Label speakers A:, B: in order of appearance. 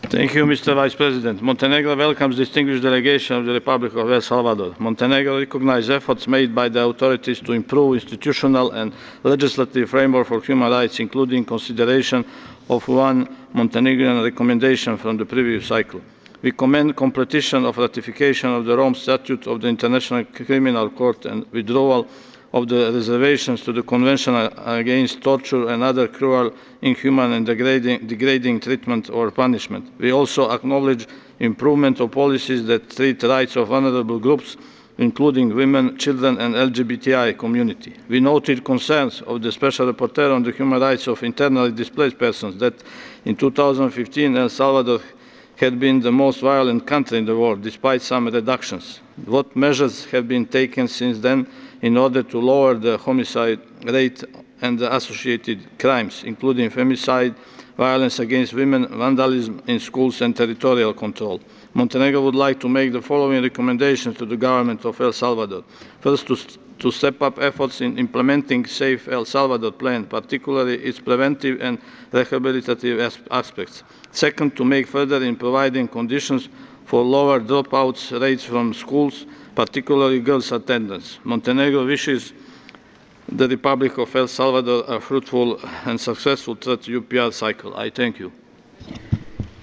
A: Thank you, Mr. Vice President. Montenegro welcomes the distinguished delegation of the Republic of El Salvador. Montenegro recognizes efforts made by the authorities to improve institutional and legislative framework for human rights, including consideration of one Montenegrin recommendation from the previous cycle. We commend completion of ratification of the Rome Statute of the International Criminal Court and withdrawal of the reservations to the Convention against Torture and other cruel, inhuman and degrading treatment or punishment. We also acknowledge improvement of policies that treat rights of vulnerable groups, including women, children and LGBTI community. We noted concerns of the Special Rapporteur on the human rights of internally displaced persons that in 2015 El Salvador had been the most violent country in the world, despite some reductions. What measures have been taken since then in order to lower the homicide rate and the associated crimes, including femicide, violence against women, vandalism in schools and territorial control? Montenegro would like to make the following recommendations to the government of El Salvador. First, to step up efforts in implementing Safe El Salvador plan, particularly its preventive and rehabilitative aspects. Second, to make further in providing conditions for lower dropouts rates from schools, particularly girls' attendance. Montenegro wishes the Republic of El Salvador a fruitful and successful third UPR cycle. I thank you.